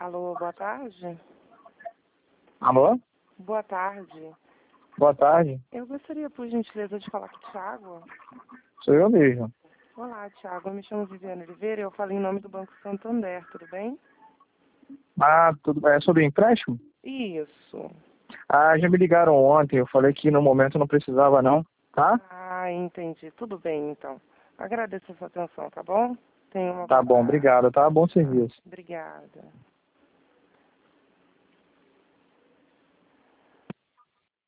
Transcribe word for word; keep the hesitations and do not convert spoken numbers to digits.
Alô, boa tarde. Alô? Boa tarde. Boa tarde. Eu gostaria, por gentileza, de falar com o Thiago. Sou eu mesmo. Olá, Thiago. Eu me chamo Viviane Oliveira e eu falo em nome do Banco Santander, tudo bem? Ah, tudo bem. É sobre empréstimo? Isso. Ah, já me ligaram ontem. Eu falei que no momento não precisava não, tá? Ah, entendi. Tudo bem, então. Agradeço a sua atenção, tá bom? Tenha uma Tá boa bom, tarde. obrigado, tá? Bom serviço. Obrigada.